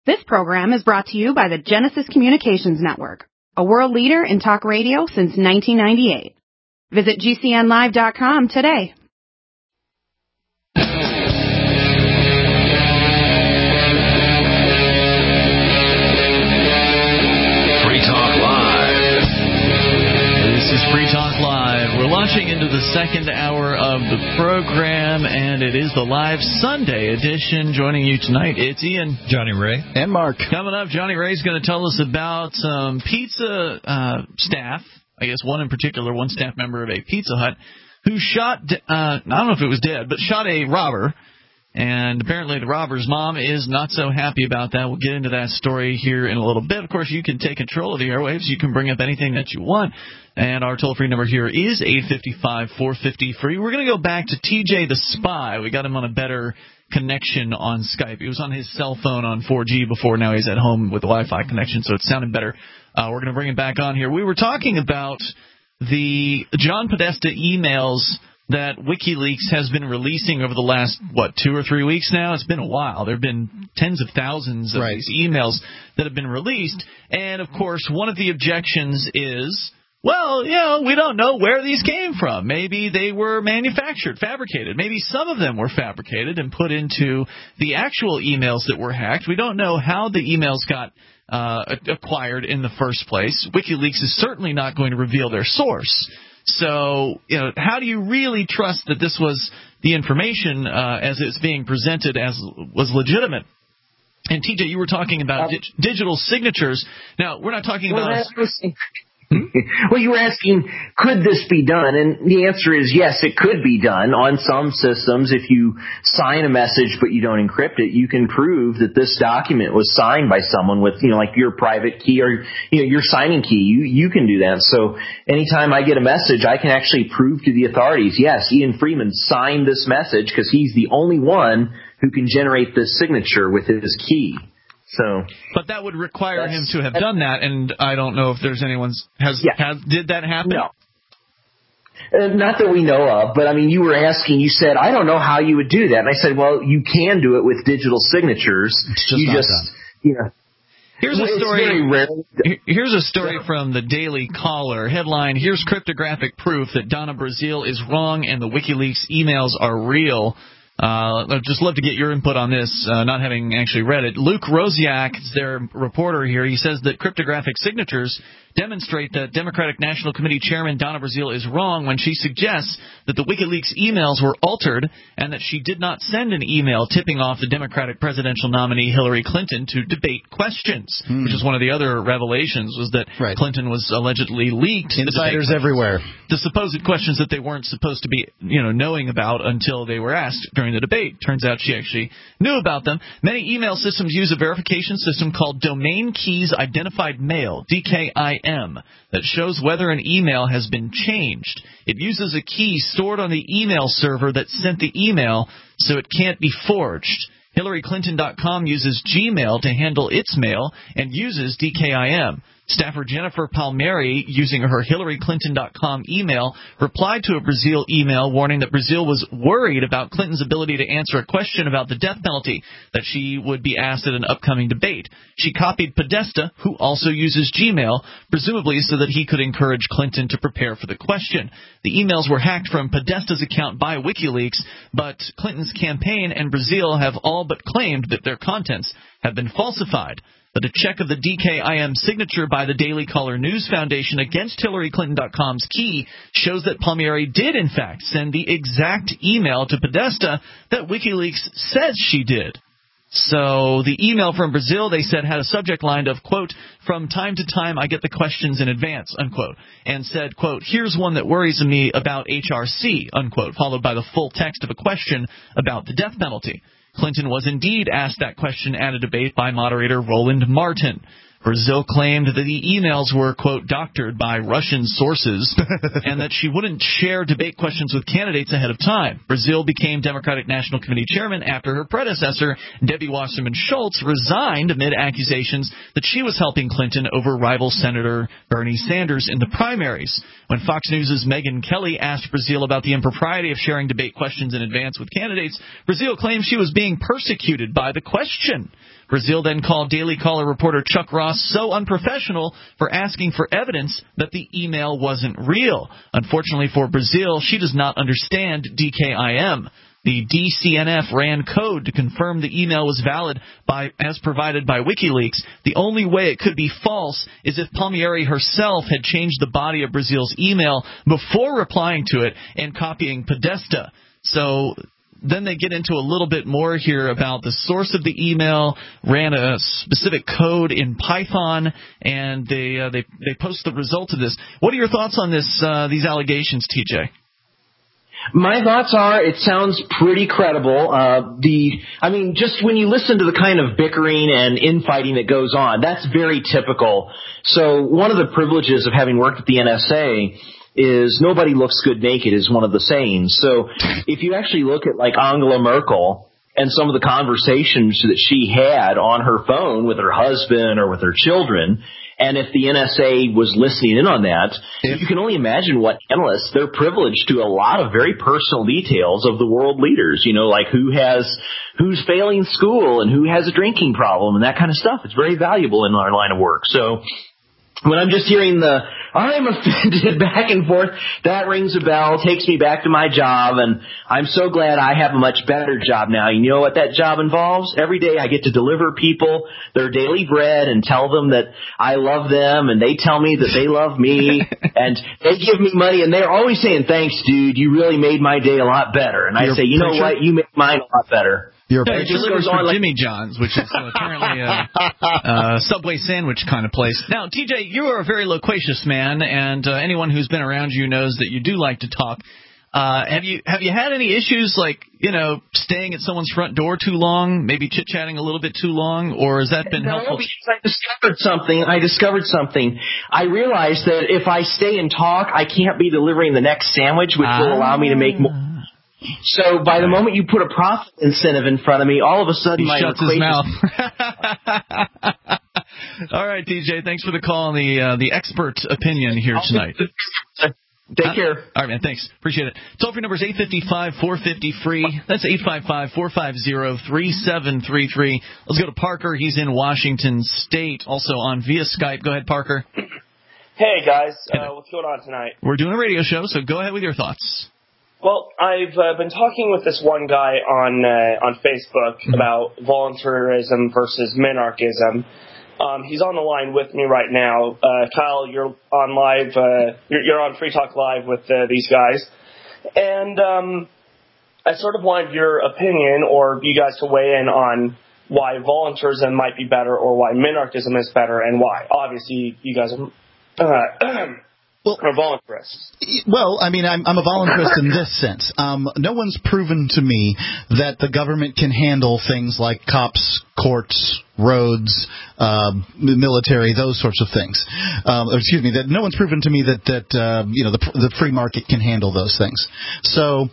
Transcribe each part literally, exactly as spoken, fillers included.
This program is brought to you by the Genesis Communications Network, a world leader in talk radio since nineteen ninety-eight. Visit G C N live dot com today. Free Talk Live. This is Free Talk Live. We're launching into the second hour of the program, and it is the live Sunday edition. Joining you tonight, it's Ian, Johnny Ray, and Mark. Coming up, Johnny Ray's going to tell us about some pizza uh, staff, I guess one in particular, one staff member of a Pizza Hut, who shot, uh, I don't know if it was dead, but shot a robber. And apparently the robber's mom is not so happy about that. We'll get into that story here in a little bit. Of course, you can take control of the airwaves. You can bring up anything that you want. And our toll-free number here is eight five five, four five zero, free. We're going to go back to T J the Spy. We got him on a better connection on Skype. He was on his cell phone on four G before. Now he's at home with a Wi-Fi connection, so it sounded better. Uh, we're going to bring him back on here. We were talking about the John Podesta emails that WikiLeaks has been releasing over the last, what, two or three weeks now? It's been a while. There have been tens of thousands of right. these emails that have been released. And, of course, one of the objections is, well, you know, we don't know where these came from. Maybe they were manufactured, fabricated. Maybe some of them were fabricated and put into the actual emails that were hacked. We don't know how the emails got uh, acquired in the first place. WikiLeaks is certainly not going to reveal their source. So, you know, how do you really trust that this was the information uh, as it's being presented as was legitimate? And, T J, you were talking about di- digital signatures. Now, we're not talking well, about... Well, you were asking, could this be done? And the answer is yes, it could be done. On some systems, if you sign a message but you don't encrypt it, you can prove that this document was signed by someone with, you know, like your private key or, you know, your signing key. You, you can do that. So anytime I get a message, I can actually prove to the authorities, yes, Ian Freeman signed this message because he's the only one who can generate this signature with his key. So, but that would require him to have done that, and I don't know if there's anyone's has, yeah. has did that happen? No. Uh, not that we know of, but I mean, you were asking, you said, I don't know how you would do that. And I said, well, you can do it with digital signatures. It's just you not just, done. You know, Here's a it's story. very rare. Here's a story from the Daily Caller. Headline: Here's cryptographic proof that Donna Brazile is wrong and the WikiLeaks emails are real. Uh, I'd just love to get your input on this, uh, not having actually read it. Luke Rosiak is their reporter here. He says that cryptographic signatures demonstrate that Democratic National Committee Chairman Donna Brazile is wrong when she suggests that the WikiLeaks emails were altered and that she did not send an email tipping off the Democratic presidential nominee Hillary Clinton to debate questions, hmm. which is one of the other revelations, was that right. Clinton was allegedly leaked. Insiders everywhere. The supposed questions that they weren't supposed to be, you know, knowing about until they were asked during the debate. Turns out she actually knew about them. Many email systems use a verification system called Domain Keys Identified Mail, D K I M, that shows whether an email has been changed. It uses a key stored on the email server that sent the email, so it can't be forged. Hillary Clinton dot com uses Gmail to handle its mail and uses D K I M. Staffer Jennifer Palmieri, using her Hillary Clinton dot com email, replied to a Brazile email warning that Brazile was worried about Clinton's ability to answer a question about the death penalty that she would be asked at an upcoming debate. She copied Podesta, who also uses Gmail, presumably so that he could encourage Clinton to prepare for the question. The emails were hacked from Podesta's account by WikiLeaks, but Clinton's campaign and Brazile have all but claimed that their contents have been falsified. But a check of the D K I M signature by the Daily Caller News Foundation against Hillary Clinton dot com's key shows that Palmieri did, in fact, send the exact email to Podesta that WikiLeaks says she did. So the email from Brazile, they said, had a subject line of, quote, "From time to time I get the questions in advance," unquote, and said, quote, "Here's one that worries me about H R C," unquote, followed by the full text of a question about the death penalty. Clinton was indeed asked that question at a debate by moderator Roland Martin. Brazile claimed that the emails were, quote, doctored by Russian sources and that she wouldn't share debate questions with candidates ahead of time. Brazile became Democratic National Committee chairman after her predecessor, Debbie Wasserman Schultz, resigned amid accusations that she was helping Clinton over rival Senator Bernie Sanders in the primaries. When Fox News' Megyn Kelly asked Brazile about the impropriety of sharing debate questions in advance with candidates, Brazile claimed she was being persecuted by the question. Brazil then called Daily Caller reporter Chuck Ross so unprofessional for asking for evidence that the email wasn't real. Unfortunately for Brazil, she does not understand D K I M. The D C N F ran code to confirm the email was valid by, as provided by WikiLeaks. The only way it could be false is if Palmieri herself had changed the body of Brazil's email before replying to it and copying Podesta. So then they get into a little bit more here about the source of the email, ran a specific code in Python, and they uh, they they post the results of this. What are your thoughts on this? Uh, these allegations, T J? My thoughts are it sounds pretty credible. Uh, the, I mean, just when you listen to the kind of bickering and infighting that goes on, that's very typical. So one of the privileges of having worked at the N S A is nobody looks good naked is one of the sayings. So if you actually look at like Angela Merkel and some of the conversations that she had on her phone with her husband or with her children, and if the N S A was listening in on that, yeah. you can only imagine what analysts, they're privileged to a lot of very personal details of the world leaders, you know, like who has, who's failing school and who has a drinking problem and that kind of stuff. It's very valuable in our line of work. So when I'm just hearing the I'm offended back and forth, that rings a bell, takes me back to my job, and I'm so glad I have a much better job now. You know what that job involves? Every day I get to deliver people their daily bread and tell them that I love them, and they tell me that they love me, and they give me money, and they're always saying, thanks, dude, you really made my day a lot better. And I Your say, you know preacher? what, you made mine a lot better. Your yeah, it delivers for like Jimmy John's, which is uh, apparently a, a Subway sandwich kind of place. Now, T J, you are a very loquacious man, and uh, anyone who's been around you knows that you do like to talk. Uh, have you have you had any issues like, you know, staying at someone's front door too long, maybe chit-chatting a little bit too long, or has that been no, helpful? Because I discovered something. I discovered something. I realized that if I stay and talk, I can't be delivering the next sandwich, which ah. will allow me to make more. So by the moment you put a profit incentive in front of me, all of a sudden he my shuts his mouth. All right, D J, thanks for the call and the uh, the expert opinion here tonight. Take uh, care. All right, man, thanks. Appreciate it. Toll free number is eight five five, four five zero, free. That's eight five five, four five zero, three seven three three. Let's go to Parker. He's in Washington State, also on via Skype. Go ahead, Parker. Hey, guys. Uh, what's going on tonight? We're doing a radio show, so go ahead with your thoughts. Well, I've uh, been talking with this one guy on uh, on Facebook mm-hmm. about voluntarism versus minarchism. Um, he's on the line with me right now. Uh, Kyle, you're on live. Uh, you're, you're on Free Talk Live with uh, these guys, and um, I sort of wanted your opinion, or you guys to weigh in on why voluntarism might be better, or why minarchism is better, and why. Obviously, you guys are. Uh, Well, or voluntarists. Well, I mean, I'm, I'm a voluntarist in this sense. Um, no one's proven to me that the government can handle things like cops, courts, roads, uh, military, those sorts of things. Um, or excuse me, that no one's proven to me that that uh, you know the the free market can handle those things. So.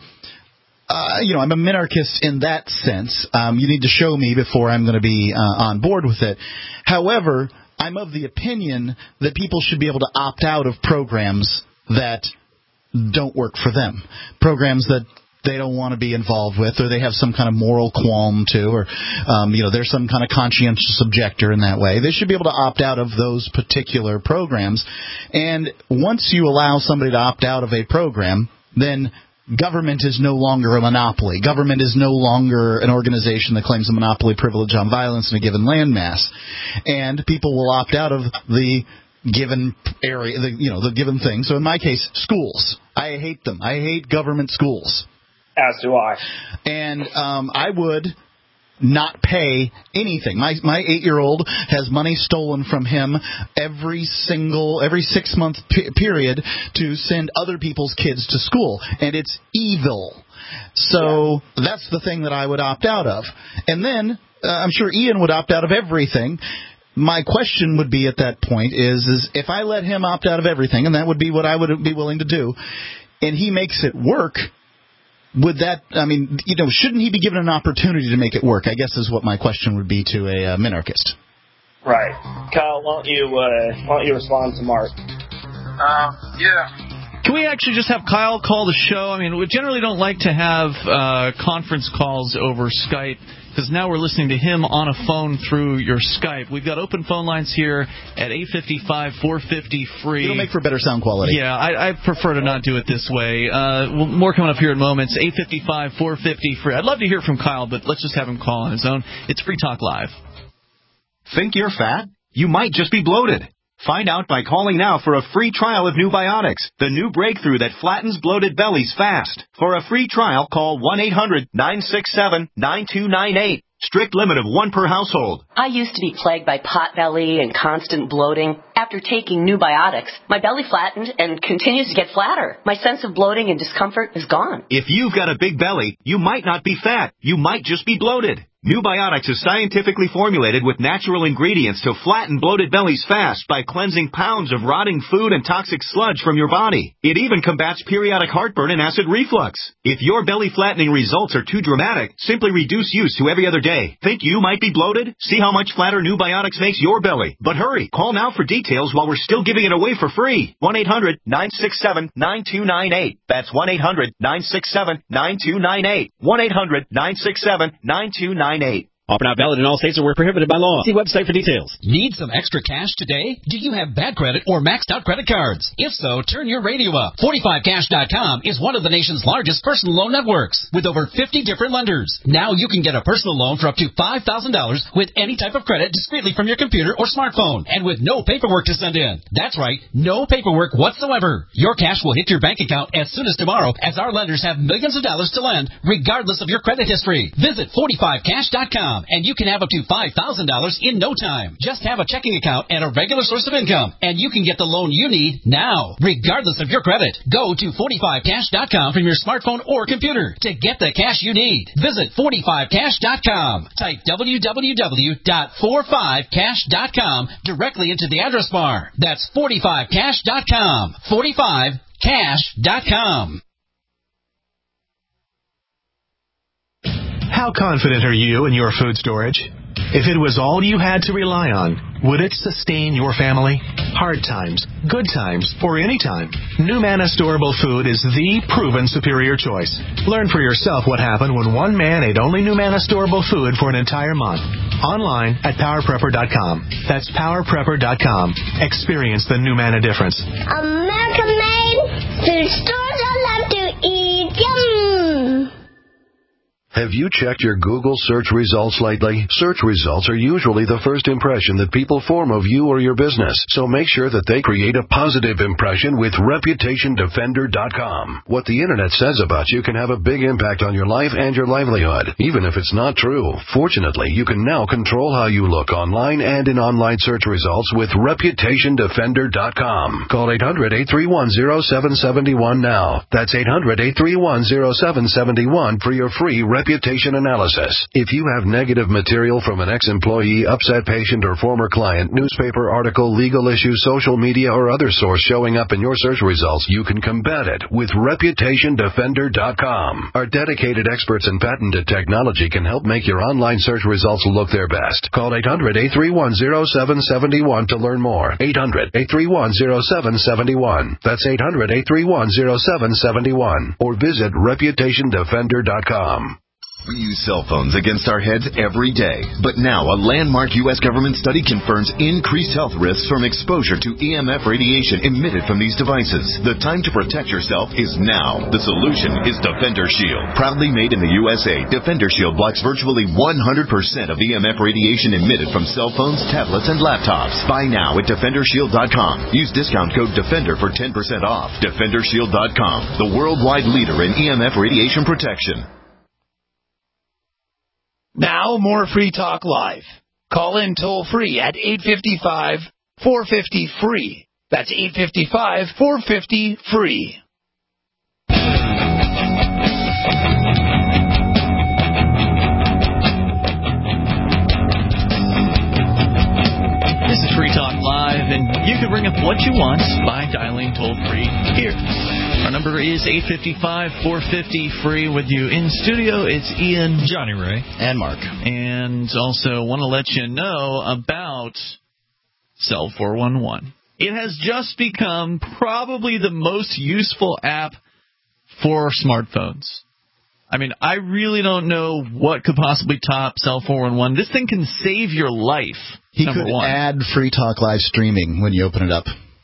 Uh, you know, I'm a minarchist in that sense. Um, you need to show me before I'm going to be uh, on board with it. However, I'm of the opinion that people should be able to opt out of programs that don't work for them, programs that they don't want to be involved with, or they have some kind of moral qualm to, or um, you know, there's some kind of conscientious objector in that way. They should be able to opt out of those particular programs. And once you allow somebody to opt out of a program, then government is no longer a monopoly. Government is no longer an organization that claims a monopoly privilege on violence in a given landmass. And people will opt out of the given area, the, you know, the given thing. So in my case, schools. I hate them. I hate government schools. As do I. And um, I would not pay anything. My my eight-year-old has money stolen from him every single, every six-month p- period to send other people's kids to school, and it's evil. So yeah. That's the thing that I would opt out of. And then uh, I'm sure Ian would opt out of everything. My question would be at that point is, is if I let him opt out of everything, and that would be what I would be willing to do, and he makes it work, would that, I mean, you know, shouldn't he be given an opportunity to make it work, I guess is what my question would be to a uh, minarchist. Right. Kyle, why don't you, uh, why don't you respond to Mark? Uh, yeah. Can we actually just have Kyle call the show? I mean, we generally don't like to have uh, conference calls over Skype, because now we're listening to him on a phone through your Skype. We've got open phone lines here at eight five five, four five zero, free. It'll make for better sound quality. Yeah, I, I prefer to not do it this way. Uh, well, more coming up here in moments. eight five five, four five zero, free. I'd love to hear from Kyle, but let's just have him call on his own. It's Free Talk Live. Think you're fat? You might just be bloated. Find out by calling now for a free trial of New Biotics, the new breakthrough that flattens bloated bellies fast. For a free trial, call one eight hundred, nine six seven, nine two nine eight. Strict limit of one per household. I used to be plagued by pot belly and constant bloating. After taking New Biotics, my belly flattened and continues to get flatter. My sense of bloating and discomfort is gone. If you've got a big belly, you might not be fat. You might just be bloated. New Biotics is scientifically formulated with natural ingredients to flatten bloated bellies fast by cleansing pounds of rotting food and toxic sludge from your body. It even combats periodic heartburn and acid reflux. If your belly flattening results are too dramatic, simply reduce use to every other day. Think you might be bloated? See how much flatter New Biotics makes your belly. But hurry, call now for details while we're still giving it away for free. one eight hundred, nine six seven, nine two nine eight. That's one eight hundred, nine six seven, nine two nine eight. one eight hundred, nine six seven, nine two nine eight. Offer not valid in all states or where prohibited by law. See website for details. Need some extra cash today? Do you have bad credit or maxed out credit cards? If so, turn your radio up. forty-five cash dot com is one of the nation's largest personal loan networks with over fifty different lenders. Now you can get a personal loan for up to five thousand dollars with any type of credit discreetly from your computer or smartphone and with no paperwork to send in. That's right, no paperwork whatsoever. Your cash will hit your bank account as soon as tomorrow, as our lenders have millions of dollars to lend regardless of your credit history. Visit forty-five cash dot com and you can have up to five thousand dollars in no time. Just have a checking account and a regular source of income, and you can get the loan you need now, regardless of your credit. Go to forty-five cash dot com from your smartphone or computer to get the cash you need. Visit forty-five cash dot com. Type w w w dot forty-five cash dot com directly into the address bar. That's forty-five cash dot com. forty-five cash dot com. How confident are you in your food storage? If it was all you had to rely on, would it sustain your family? Hard times, good times, or any time, NuManna Storable Food is the proven superior choice. Learn for yourself what happened when one man ate only NuManna Storable Food for an entire month. Online at power prepper dot com. That's power prepper dot com. Experience the NuManna difference. American made food stores I love to eat. Yum! Have you checked your Google search results lately? Search results are usually the first impression that people form of you or your business, so make sure that they create a positive impression with reputation defender dot com. What the internet says about you can have a big impact on your life and your livelihood, even if it's not true. Fortunately, you can now control how you look online and in online search results with reputation defender dot com. Call eight hundred, eight three one, zero seven seven one now. That's eight hundred, eight three one, zero seven seven one for your free reputation analysis. If you have negative material from an ex-employee, upset patient, or former client, newspaper article, legal issue, social media, or other source showing up in your search results, you can combat it with reputation defender dot com. Our dedicated experts in patented technology can help make your online search results look their best. Call eight hundred, eight three one, zero seven seven one to learn more. eight hundred, eight three one, zero seven seven one. That's eight hundred, eight three one, zero seven seven one. Or visit reputation defender dot com. We use cell phones against our heads every day. But now a landmark U S government study confirms increased health risks from exposure to E M F radiation emitted from these devices. The time to protect yourself is now. The solution is Defender Shield. Proudly made in the U S A, Defender Shield blocks virtually one hundred percent of E M F radiation emitted from cell phones, tablets, and laptops. Buy now at defender shield dot com. Use discount code DEFENDER for ten percent off. defender shield dot com, the worldwide leader in E M F radiation protection. Now, more Free Talk Live. Call in toll-free at eight five five, four five zero, free. That's eight five five, four five zero, free. This is Free Talk Live, and you can bring up what you want by dialing toll-free here. Our number is eight five five, four five zero, free. With you in studio, it's Ian, Johnny Ray, and Mark. And also want to let you know about Cell four one one. It has just become probably the most useful app for smartphones. I mean, I really don't know what could possibly top Cell four one one. This thing can save your life. He number could one. add Free Talk Live streaming when you open it up.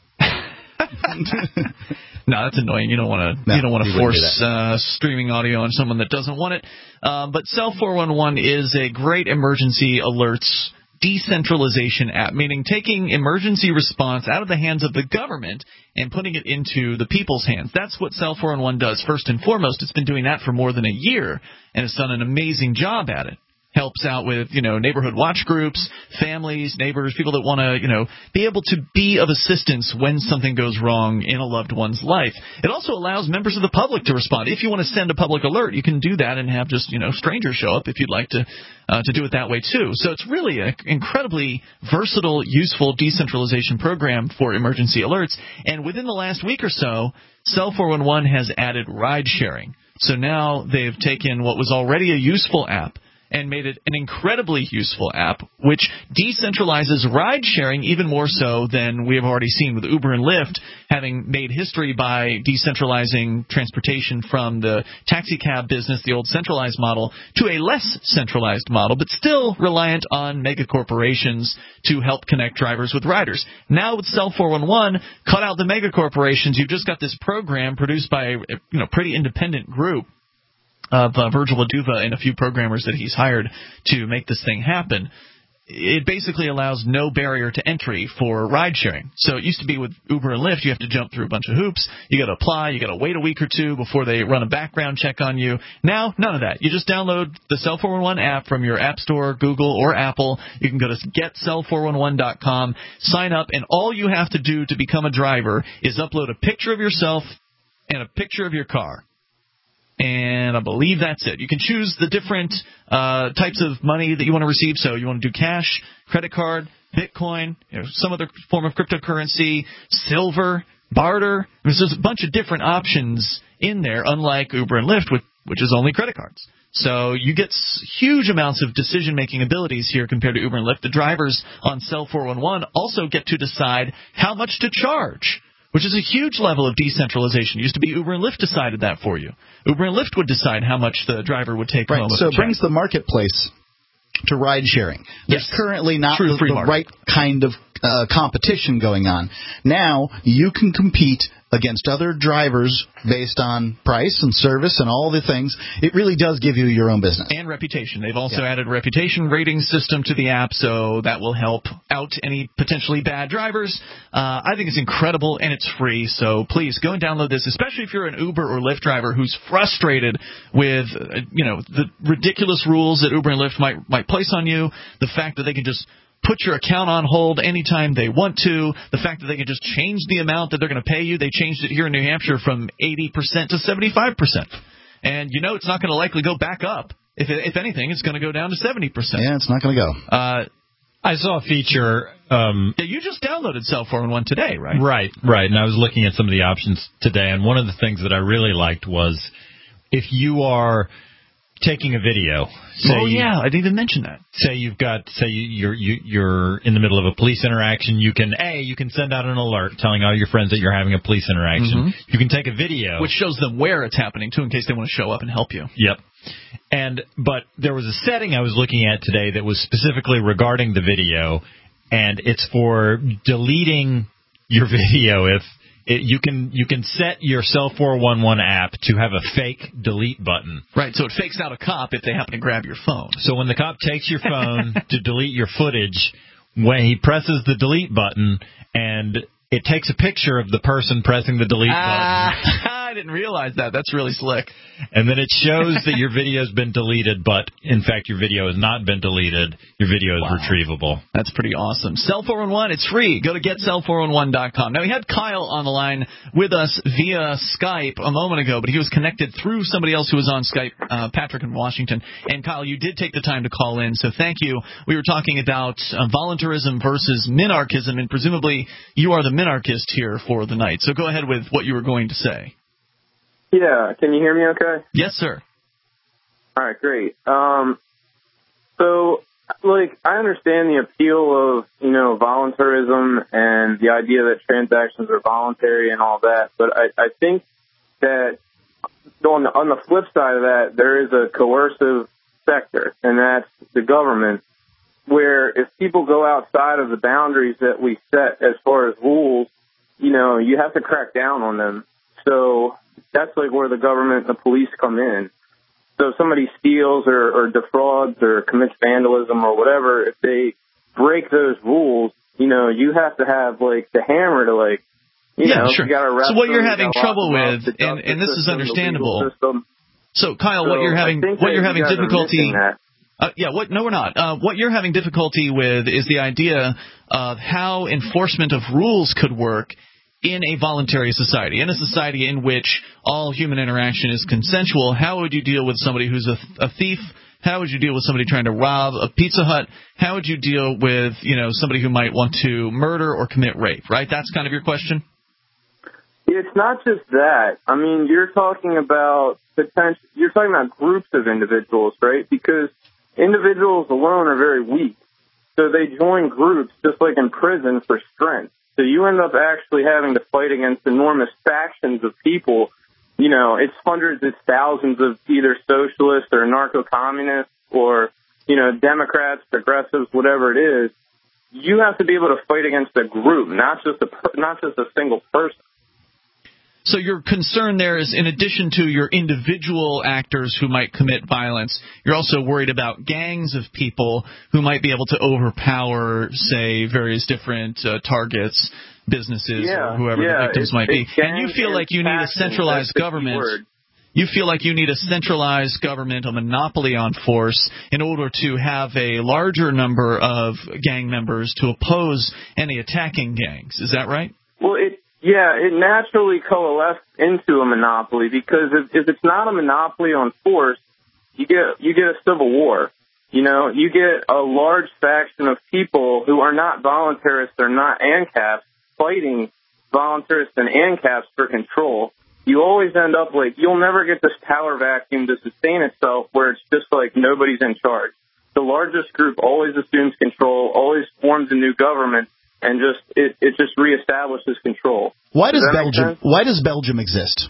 No, that's annoying. You don't want to. No, you don't want to you wouldn't force do that. uh, streaming audio on someone that doesn't want it. Um, but Cell four one one is a great emergency alerts decentralization app, meaning taking emergency response out of the hands of the government and putting it into the people's hands. That's what Cell four one one does first and foremost. It's been doing that for more than a year, and it's done an amazing job at it. Helps out with, you know, neighborhood watch groups, families, neighbors, people that want to, you know, be able to be of assistance when something goes wrong in a loved one's life. It also allows members of the public to respond. If you want to send a public alert, you can do that and have just, you know, strangers show up if you'd like to uh, to do it that way too. So it's really an incredibly versatile, useful decentralization program for emergency alerts. And within the last week or so, Cell four one one has added ride sharing. So now they've taken what was already a useful app and made it an incredibly useful app, which decentralizes ride-sharing even more so than we have already seen with Uber and Lyft, having made history by decentralizing transportation from the taxi cab business, the old centralized model, to a less centralized model, but still reliant on megacorporations to help connect drivers with riders. Now with Cell four one one, cut out the megacorporations. You've just got this program produced by a you know, pretty independent group of uh, Virgil Aduva and a few programmers that he's hired to make this thing happen. It basically allows no barrier to entry for ride sharing. So it used to be with Uber and Lyft, you have to jump through a bunch of hoops. You got to apply. You got to wait a week or two before they run a background check on you. Now, none of that. You just download the Cell four one one app from your App Store, Google, or Apple. You can go to get cell four one one dot com, sign up, and all you have to do to become a driver is upload a picture of yourself and a picture of your car. And I believe that's it. You can choose the different uh, types of money that you want to receive. So you want to do cash, credit card, Bitcoin, you know, some other form of cryptocurrency, silver, barter. There's just a bunch of different options in there, unlike Uber and Lyft, which, which is only credit cards. So you get huge amounts of decision-making abilities here compared to Uber and Lyft. The drivers on Cell four one one also get to decide how much to charge, which is a huge level of decentralization. It used to be Uber and Lyft decided that for you. Uber and Lyft would decide how much the driver would take right, home. So it brings the marketplace to ride sharing. There's yes. currently not True, the, the right kind of uh, competition going on. Now you can compete against other drivers based on price and service and all the things. It really does give you your own business. And reputation. They've also yeah. added a reputation rating system to the app, so that will help out any potentially bad drivers. Uh, I think it's incredible, and it's free, so please go and download this, especially if you're an Uber or Lyft driver who's frustrated with uh, you know the ridiculous rules that Uber and Lyft might might place on you, the fact that they can just put your account on hold anytime they want to, the fact that they can just change the amount that they're going to pay you. They changed it here in New Hampshire from eighty percent to seventy-five percent. And you know it's not going to likely go back up. If, if anything, it's going to go down to seventy percent. Yeah, it's not going to go. Uh, I saw a feature. Um, yeah, you just downloaded Cell four one one today, right? Right, right. And I was looking at some of the options today, and one of the things that I really liked was if you are taking a video. Oh yeah, you, I didn't even mention that. Say you've got, say you're you, you're in the middle of a police interaction. You can a you can send out an alert telling all your friends that you're having a police interaction. Mm-hmm. You can take a video, which shows them where it's happening too, in case they want to show up and help you. Yep. And but there was a setting I was looking at today that was specifically regarding the video, and it's for deleting your video if. It, you can you can set your Cell four one one app to have a fake delete button. Right, so it fakes out a cop if they happen to grab your phone. So when the cop takes your phone to delete your footage, when he presses the delete button and it takes a picture of the person pressing the delete uh, button. I didn't realize that. That's really slick. And then it shows that your video has been deleted, but in fact your video has not been deleted. Your video is wow. retrievable. That's pretty awesome. Cell four one one, it's free. Go to get cell four one one dot com. Now, we had Kyle on the line with us via Skype a moment ago, but he was connected through somebody else who was on Skype, uh, Patrick in Washington. And, Kyle, you did take the time to call in, so thank you. We were talking about uh, voluntarism versus minarchism, and presumably you are the minarchist here for the night. So go ahead with what you were going to say. Yeah, can you hear me okay? Yes, sir. All right, great. Um, so, like, I understand the appeal of, you know, voluntarism and the idea that transactions are voluntary and all that. But I, I think that on the, on the flip side of that, there is a coercive sector, and that's the government, where if people go outside of the boundaries that we set as far as rules, you know, you have to crack down on them. So that's like where the government and the police come in. So if somebody steals or, or defrauds or commits vandalism or whatever, if they break those rules, you know, you have to have, like, the hammer to, like, you yeah, know, sure. you got to arrest So what them, you're you having gotta trouble lock them with, up, and, and this system, is understandable. So So, Kyle, what you're having, what you're having difficulty, uh, yeah, what? No, we're not. Uh, what you're having difficulty with is the idea of how enforcement of rules could work in a voluntary society, in a society in which all human interaction is consensual. How would you deal with somebody who's a, a thief? How would you deal with somebody trying to rob a Pizza Hut? How would you deal with, you know, somebody who might want to murder or commit rape, right? That's kind of your question? It's not just that. I mean, you're talking about potential, you're talking about groups of individuals, right? Because individuals alone are very weak. So they join groups just like in prison for strength. So you end up actually having to fight against enormous factions of people. You know, it's hundreds, it's thousands of either socialists or narco-communists or, you know, Democrats, progressives, whatever it is. You have to be able to fight against a group, not just a not just a single person. So your concern there is, in addition to your individual actors who might commit violence, you're also worried about gangs of people who might be able to overpower, say, various different uh, targets, businesses, yeah, or whoever yeah, the victims it's, might be. it's And you feel like you need a centralized government. You feel like you need a centralized government, a monopoly on force, in order to have a larger number of gang members to oppose any attacking gangs. Is that right? Well, it yeah, it naturally coalesced into a monopoly because if, if it's not a monopoly on force, you get you get a civil war. You know, you get a large faction of people who are not voluntarists or not ANCAPs fighting voluntarists and ANCAPs for control. You always end up like, you'll never get this power vacuum to sustain itself where it's just like nobody's in charge. The largest group always assumes control, always forms a new government, and just it, it just reestablishes control. Why does, does Belgium Why does Belgium exist?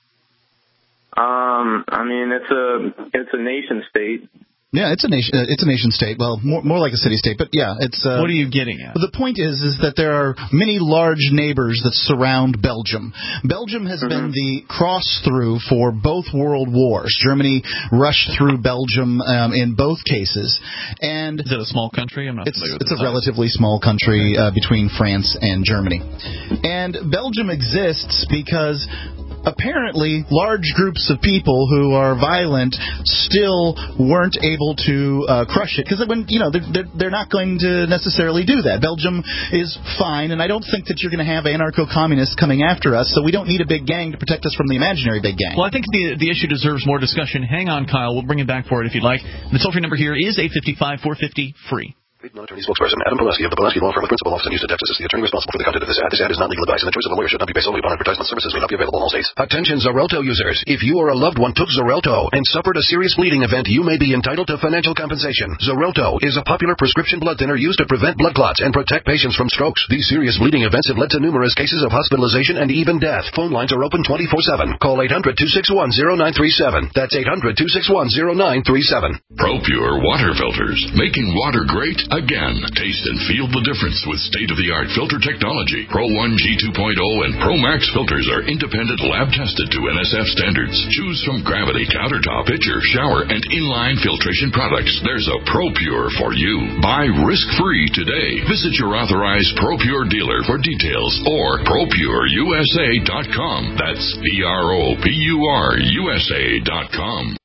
Um, I mean, it's a it's a nation state. Yeah, it's a nation. Uh, it's a nation state. Well, more more like a city state, but yeah, it's. Uh, what are you getting at? The point is, is that there are many large neighbors that surround Belgium. Belgium has mm-hmm. been the cross through for both world wars. Germany rushed through Belgium um, in both cases, and is it a small country? I'm not. It's it's a relatively small country uh, between France and Germany, and Belgium exists because apparently large groups of people who are violent still weren't able to uh, crush it, because when you know they're, they're not going to necessarily do that. Belgium is fine, and I don't think that you're going to have anarcho-communists coming after us, so we don't need a big gang to protect us from the imaginary big gang. Well, I think the the issue deserves more discussion. Hang on, Kyle. We'll bring it back for it if you'd like. The toll-free number here is eight five five, four five zero, free. Non-attorney spokesperson Adam Pulaski of the Pulaski Law Firm with principal office in Houston, Texas is the attorney responsible for the content of this ad. This ad is not legal advice, and the choice of a lawyer should not be based solely upon advertisement. Services may not be available in all states. Attention Xarelto users. If you or a loved one took Xarelto and suffered a serious bleeding event, you may be entitled to financial compensation. Xarelto is a popular prescription blood thinner used to prevent blood clots and protect patients from strokes. These serious bleeding events have led to numerous cases of hospitalization and even death. Phone lines are open twenty-four seven. Call eight hundred, two six one, zero nine three seven. That's eight hundred, two six one, zero nine three seven. ProPure water filters, making water great again. Taste and feel the difference with state-of-the-art filter technology. Pro one G two point oh and Pro Max filters are independent lab-tested to N S F standards. Choose from Gravity, Countertop, Pitcher, Shower, and Inline filtration products. There's a ProPure for you. Buy risk-free today. Visit your authorized ProPure dealer for details or Pro Pure U S A dot com. That's P R O P U R U S A dot com.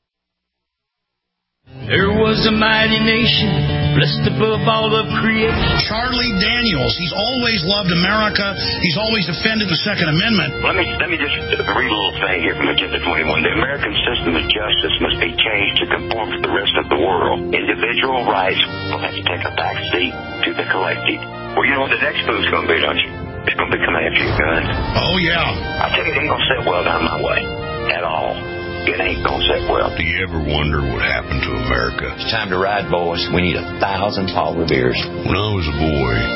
There was a mighty nation, blessed above all of creation. Charlie Daniels, he's always loved America. He's always defended the Second Amendment. Let me let me just read a little thing here from Agenda twenty-one. The American system of justice must be changed to conform to the rest of the world. Individual rights will have to take a back seat to the collective. Well, you know what the next move's going to be, don't you? It's going to be coming after your gun. Oh, yeah. I tell you, it ain't going to sit well down my way at all. It ain't gonna sit well. Do you ever wonder what happened to America? It's time to ride, boys. We need a thousand Paul Reveres. When I was a boy, it was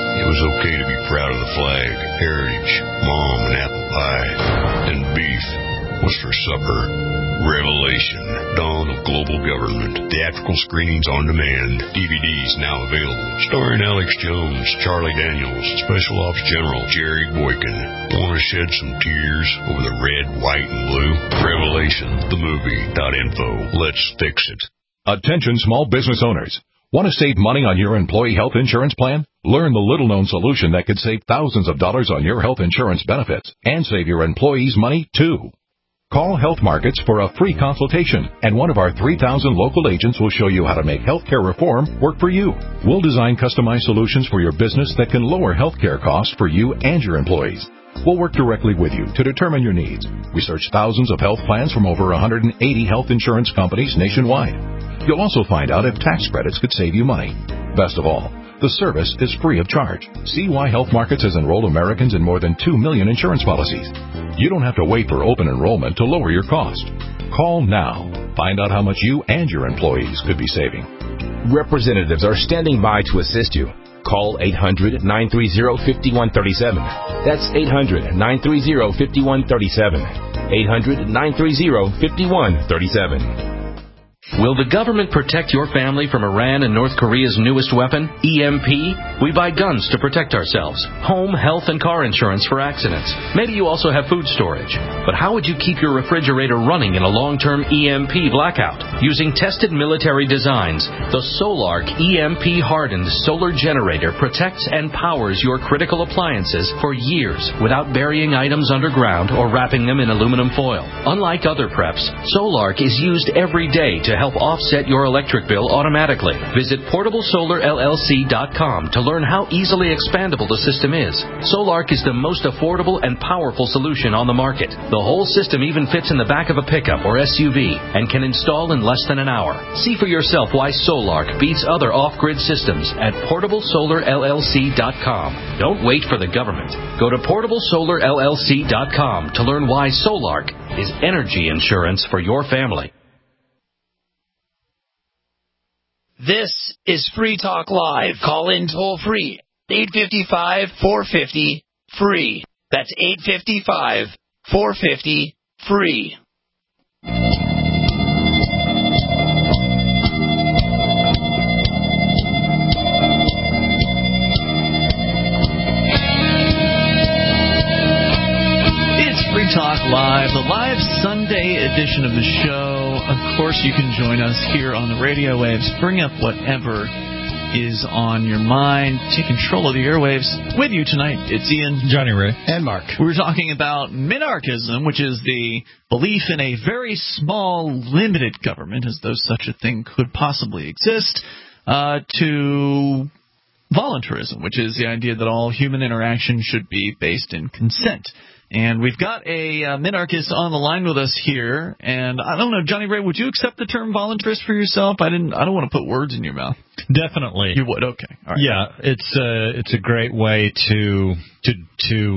okay to be proud of the flag, heritage, mom, and apple pie. And beef. What's for supper? Revelation. Dawn of Global Government. Theatrical screenings on demand. D V Ds now available. Starring Alex Jones, Charlie Daniels, Special Ops General Jerry Boykin. Want to shed some tears over the red, white, and blue? Revelation, the movie. Info. Let's fix it. Attention small business owners. Want to save money on your employee health insurance plan? Learn the little-known solution that could save thousands of dollars on your health insurance benefits and save your employees money, too. Call Health Markets for a free consultation, and one of our three thousand local agents will show you how to make healthcare reform work for you. We'll design customized solutions for your business that can lower healthcare costs for you and your employees. We'll work directly with you to determine your needs. Research thousands of health plans from over one hundred eighty health insurance companies nationwide. You'll also find out if tax credits could save you money. Best of all, the service is free of charge. See why Health Markets has enrolled Americans in more than two million insurance policies. You don't have to wait for open enrollment to lower your cost. Call now. Find out how much you and your employees could be saving. Representatives are standing by to assist you. Call eight hundred, nine three zero, five one three seven. That's eight hundred, nine three zero, five one three seven. eight hundred, nine three zero, five one three seven. Will the government protect your family from Iran and North Korea's newest weapon, E M P? We buy guns to protect ourselves, home, health, and car insurance for accidents. Maybe you also have food storage. But how would you keep your refrigerator running in a long-term E M P blackout? Using tested military designs, the Solark E M P-hardened solar generator protects and powers your critical appliances for years without burying items underground or wrapping them in aluminum foil. Unlike other preps, Solark is used every day to help offset your electric bill automatically. Visit portable solar L L C dot com to learn how easily expandable the system is. Solark is the most affordable and powerful solution on the market. The whole system even fits in the back of a pickup or S U V and can install in less than an hour. See for yourself why Solark beats other off-grid systems at portable solar L L C dot com. Don't wait for the government. Go to portable solar L L C dot com to learn why Solark is energy insurance for your family. This is Free Talk Live. Call in toll free. eight five five, four five zero, free. That's eight five five, four five zero, free. It's Free Talk Live, the live Sunday edition of the show. Of course, you can join us here on the radio waves. Bring up whatever is on your mind. Take control of the airwaves. With you tonight, it's Ian, Johnny Ray, and Mark. We're talking about minarchism, which is the belief in a very small, limited government, as though such a thing could possibly exist, uh, to voluntarism, which is the idea that all human interaction should be based in consent. And we've got a uh, minarchist on the line with us here, and I don't know, Johnny Ray, would you accept the term voluntarist for yourself? I didn't. I don't want to put words in your mouth. Definitely, you would. Okay, all right. Yeah, it's a it's a great way to to to.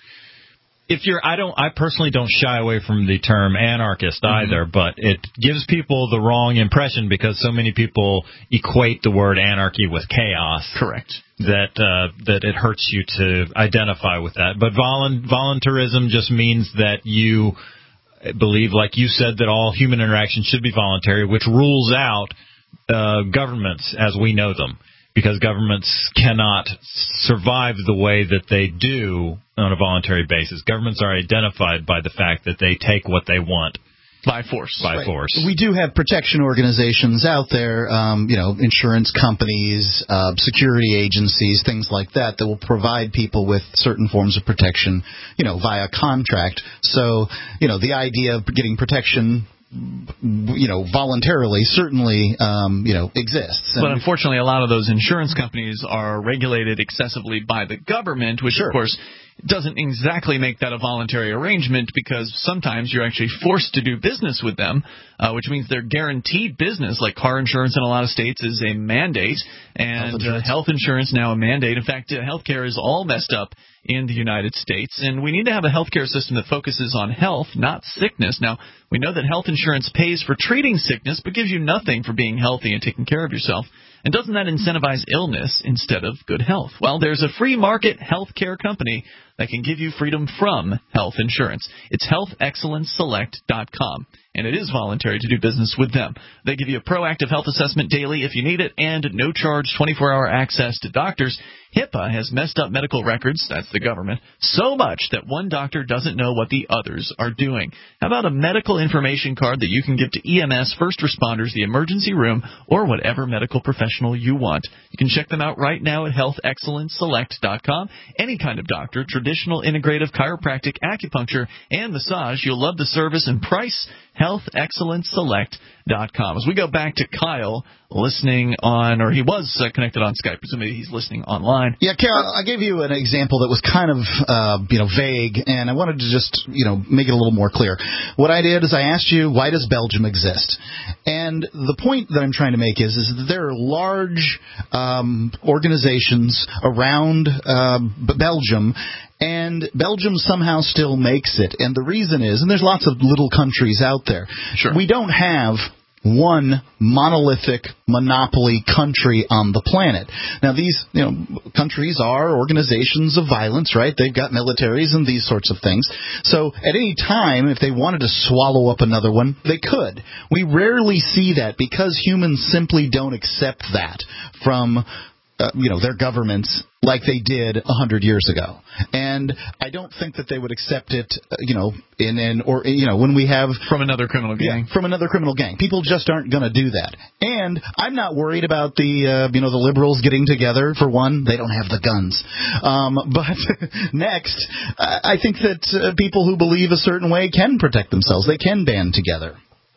If you're, I don't, I personally don't shy away from the term anarchist either, mm-hmm. but it gives people the wrong impression because so many people equate the word anarchy with chaos. Correct. That uh, that it hurts you to identify with that. But volu- voluntarism just means that you believe, like you said, that all human interaction should be voluntary, which rules out uh, governments as we know them. Because governments cannot survive the way that they do on a voluntary basis. Governments are identified by the fact that they take what they want. By force. By right. force. We do have protection organizations out there, um, you know, insurance companies, uh, security agencies, things like that, that will provide people with certain forms of protection, you know, via contract. So, you know, the idea of getting protection, you know, voluntarily certainly, um, you know, exists. And but unfortunately, a lot of those insurance companies are regulated excessively by the government, which, sure. of course, doesn't exactly make that a voluntary arrangement because sometimes you're actually forced to do business with them, uh, which means they're guaranteed business, like car insurance in a lot of states is a mandate, and health insurance, uh, health insurance now a mandate. In fact, uh, healthcare is all messed up in the United States, and we need to have a healthcare system that focuses on health, not sickness. Now, we know that health insurance pays for treating sickness, but gives you nothing for being healthy and taking care of yourself. And doesn't that incentivize illness instead of good health? Well, there's a free market health care company that can give you freedom from health insurance. It's health excellence select dot com, and it is voluntary to do business with them. They give you a proactive health assessment daily if you need it, and no-charge twenty-four hour access to doctors. HIPAA has messed up medical records, that's the government, so much that one doctor doesn't know what the others are doing. How about a medical information card that you can give to E M S, first responders, the emergency room, or whatever medical professional you want? You can check them out right now at health excellence select dot com. Any kind of doctor, traditional, integrative, chiropractic, acupuncture, and massage. You'll love the service and price. health excellence select dot com. As we go back to Kyle listening on, or he was uh, connected on Skype, presumably he's listening online. Yeah, Carol, I gave you an example that was kind of, uh, you know, vague, and I wanted to just, you know, make it a little more clear. What I did is I asked you, why does Belgium exist? And the point that I'm trying to make is, is that there are large um, organizations around uh, Belgium, and Belgium somehow still makes it. And the reason is, and there's lots of little countries out there, sure. we don't have one monolithic monopoly country on the planet. Now, these you know countries are organizations of violence, right? They've got militaries and these sorts of things. So at any time, if they wanted to swallow up another one, they could. We rarely see that because humans simply don't accept that from Uh, you know, their governments like they did a hundred years ago. And I don't think that they would accept it, uh, you know, in an, or, you know, when we have... From another criminal gang. Yeah, from another criminal gang. People just aren't going to do that. And I'm not worried about the, uh, you know, the liberals getting together. For one, they don't have the guns. Um, but next, I think that uh, people who believe a certain way can protect themselves. They can band together.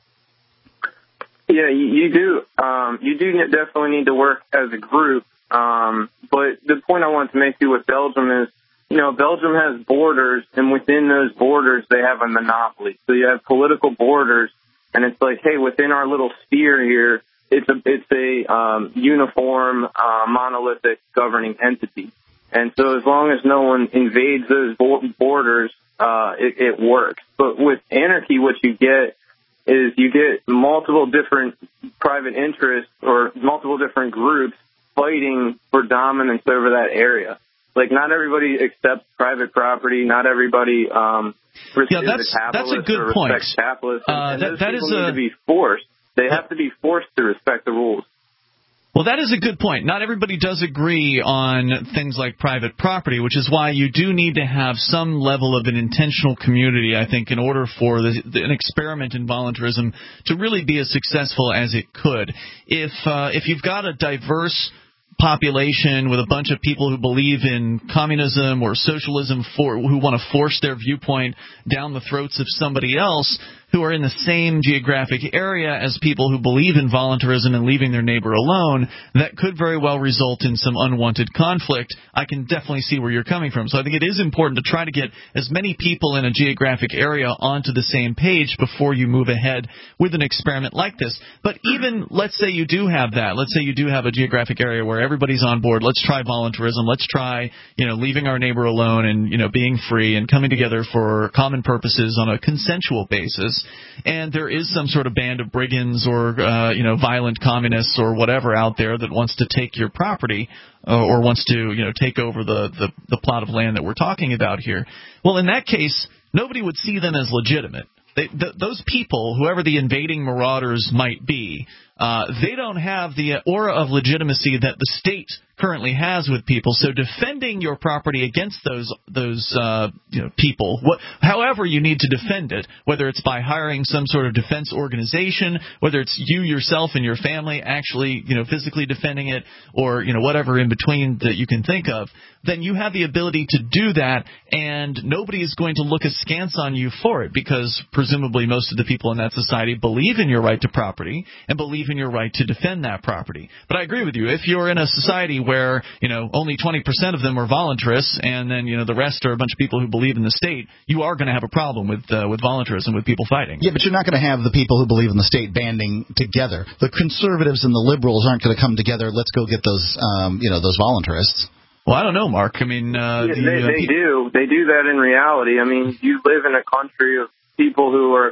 Yeah, you, you do. Um, you do definitely need to work as a group. Um, but the point I want to make too with Belgium is, you know, Belgium has borders, and within those borders they have a monopoly. So you have political borders, and it's like, hey, within our little sphere here, it's a it's a um, uniform, uh, monolithic governing entity. And so as long as no one invades those borders, uh, it, it works. But with anarchy, what you get is you get multiple different private interests or multiple different groups fighting for dominance over that area. Like, not everybody accepts private property. Not everybody um, yeah, that's, is a capitalist that's a good or point. respects capitalists. And, uh, and that, those that people is need a, to be forced. They have to be forced to respect the rules. Well, that is a good point. Not everybody does agree on things like private property, which is why you do need to have some level of an intentional community, I think, in order for the, the, an experiment in voluntarism to really be as successful as it could. If uh, if you've got a diverse population with a bunch of people who believe in communism or socialism, for, who want to force their viewpoint down the throats of somebody else, who are in the same geographic area as people who believe in voluntarism and leaving their neighbor alone, that could very well result in some unwanted conflict. I can definitely see where you're coming from. So I think it is important to try to get as many people in a geographic area onto the same page before you move ahead with an experiment like this. But even, let's say you do have that. Let's say you do have a geographic area where everybody's on board. Let's try voluntarism. Let's try, you know, leaving our neighbor alone and, you know, being free and coming together for common purposes on a consensual basis. And there is some sort of band of brigands or, uh, you know, violent communists or whatever out there that wants to take your property uh, or wants to, you know, take over the, the, the plot of land that we're talking about here. Well, in that case, nobody would see them as legitimate. They, th- those people, whoever the invading marauders might be, uh, they don't have the aura of legitimacy that the state currently has with people. So defending your property against those those uh, you know, people, what, however you need to defend it, whether it's by hiring some sort of defense organization, whether it's you yourself and your family actually, you know, physically defending it, or, you know, whatever in between that you can think of, then you have the ability to do that, and nobody is going to look askance on you for it, because presumably most of the people in that society believe in your right to property and believe in your right to defend that property. But I agree with you. If you're in a society where, you know, only twenty percent of them are voluntarists, and then, you know, the rest are a bunch of people who believe in the state, you are going to have a problem with uh, with voluntarism, with people fighting. Yeah, but you're not going to have the people who believe in the state banding together. The conservatives and the liberals aren't going to come together. Let's go get those, um, you know, those voluntarists. Well, I don't know, Mark. I mean, uh, yeah, the, they, uh, they do. They do that in reality. I mean, you live in a country of people who are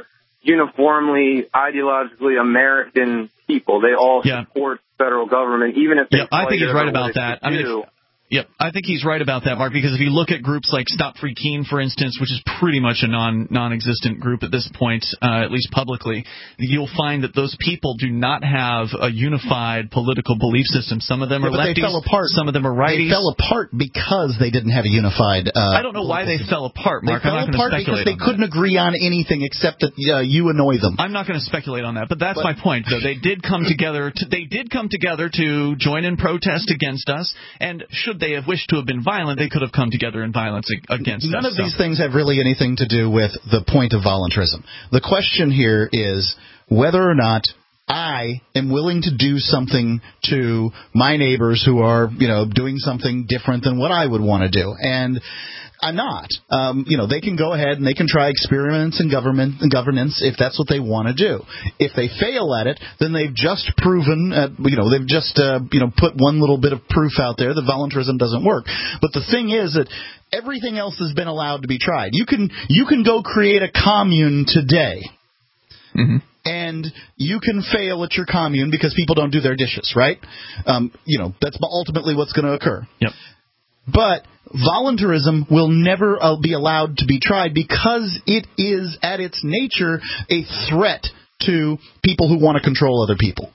uniformly ideologically American people. They all Yeah. support the federal government, even if they Yeah, I think he's right what about it that. should I mean, do. if, Yep, I think he's right about that, Mark, because if you look at groups like Stop Free Keene, for instance, which is pretty much a non, non-existent group at this point, uh, at least publicly, you'll find that those people do not have a unified political belief system. Some of them Yeah, are but lefties, they fell apart. some of them are righties. They fell apart because they didn't have a unified uh I don't know why they fell apart, Mark. They I'm fell not going to apart speculate because they on couldn't that. agree on anything except that uh, you annoy them. I'm not going to speculate on that, but that's But- my point, though. They did come together. To, they did come together to join in protest against us, and should they have wished to have been violent, they could have come together in violence ag- against None us. of so. these things have really anything to do with the point of voluntarism. The question here is whether or not I am willing to do something to my neighbors who are, you know, doing something different than what I would want to do. And I'm not. Um, you know, they can go ahead and they can try experiments in government and governance if that's what they want to do. If they fail at it, then they've just proven, uh, you know, they've just, uh, you know, put one little bit of proof out there that voluntarism doesn't work. But the thing is that everything else has been allowed to be tried. You can you can go create a commune today. Mm-hmm. And you can fail at your commune because people don't do their dishes, right? Um, you know, that's ultimately what's going to occur. Yep. But voluntarism will never uh, be allowed to be tried because it is, at its nature, a threat to people who want to control other people.